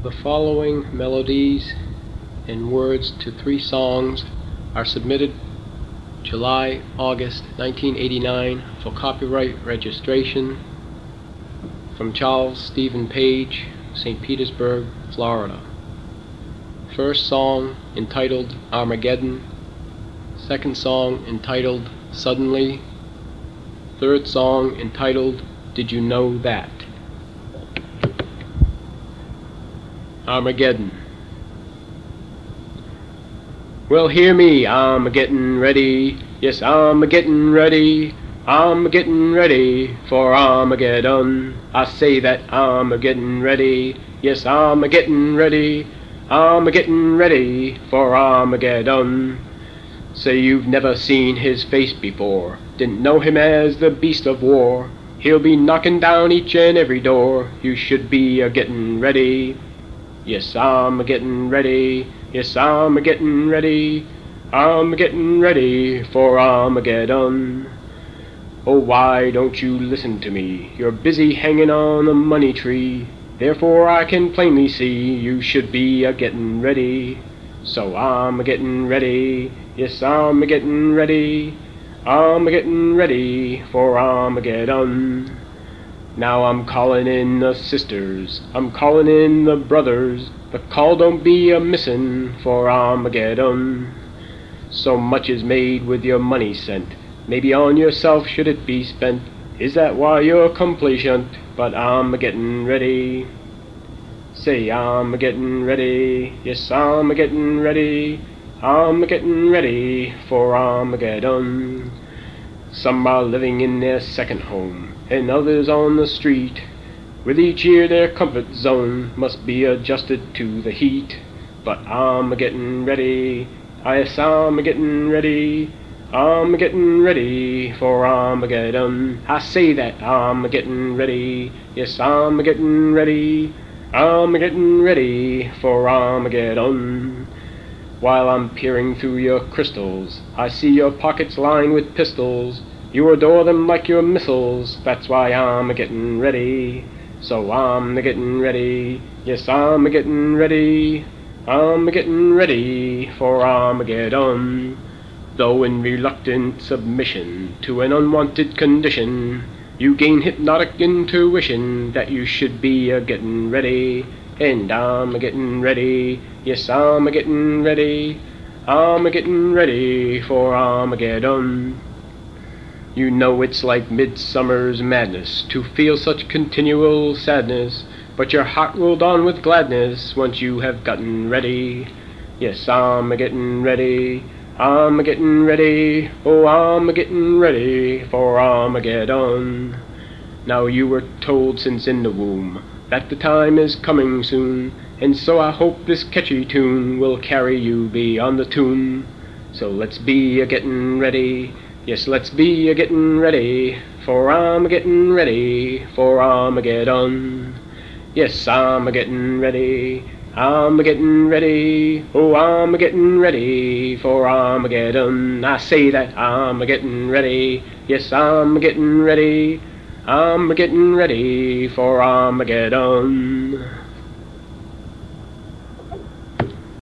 The following melodies and words to 3 songs are submitted July-August 1989 for copyright registration from Charles Stephen Page, St. Petersburg, Florida. First song entitled Armageddon, second song entitled Suddenly, third song entitled Did You Know That? Armageddon. Well, hear me, I'm a-gettin' ready. Yes, I'm a-gettin' ready. I'm a-gettin' ready for Armageddon. I say that I'm a-gettin' ready. Yes, I'm a-gettin' ready. I'm a-gettin' ready for Armageddon. Say you've never seen his face before, didn't know him as the beast of war. He'll be knocking down each and every door. You should be a-gettin' ready. Yes, I'm a-gettin' ready. Yes, I'm a-gettin' ready. I'm a-gettin' ready for Armageddon. Oh, why don't you listen to me? You're busy hanging on a money tree. Therefore I can plainly see you should be a-gettin' ready. So I'm a-gettin' ready. Yes, I'm a-gettin' ready. I'm a-gettin' ready for Armageddon. Now I'm callin' in the sisters, I'm callin' in the brothers. The call don't be a-missin' for Armageddon. So much is made with your money sent, maybe on yourself should it be spent. Is that why you're complacent? But I'm a-gettin' ready. Say I'm a-gettin' ready. Yes, I'm a-gettin' ready. I'm a-gettin' ready for Armageddon. Some are living in their second home, and others on the street. With each year their comfort zone must be adjusted to the heat. But I'm a-gettin' ready. Yes, I'm a-gettin' ready. I'm a-gettin' ready for Armageddon. I say that I'm a-gettin' ready. Yes, I'm a-gettin' ready. I'm a-gettin' ready for Armageddon. While I'm peering through your crystals, I see your pockets lined with pistols. You adore them like your missiles. That's why I'm a-gettin' ready. So I'm a-gettin' ready. Yes, I'm a-gettin' ready. I'm a-gettin' ready for Armageddon. Though in reluctant submission to an unwanted condition, you gain hypnotic intuition that you should be a-gettin' ready. And I'm a-gettin' ready. Yes, I'm a-gettin' ready. I'm a-gettin' ready for Armageddon. You know it's like midsummer's madness to feel such continual sadness, but your heart will dawn with gladness once you have gotten ready. Yes, I'm a-gettin' ready. I'm a-gettin' ready. Oh, I'm a-gettin' ready for Armageddon. Now you were told since in the womb that the time is coming soon, and so I hope this catchy tune will carry you beyond the tune. So let's be a-gettin' ready. Yes, let's be a-gettin' ready, for I'm a-gettin' ready for Armageddon. Yes, I'm a-gettin' ready. I'm a-gettin' ready. Oh, I'm a-gettin' ready for Armageddon. I say that I'm a-gettin' ready. Yes, I'm a-gettin' ready. I'm a-gettin' ready for Armageddon.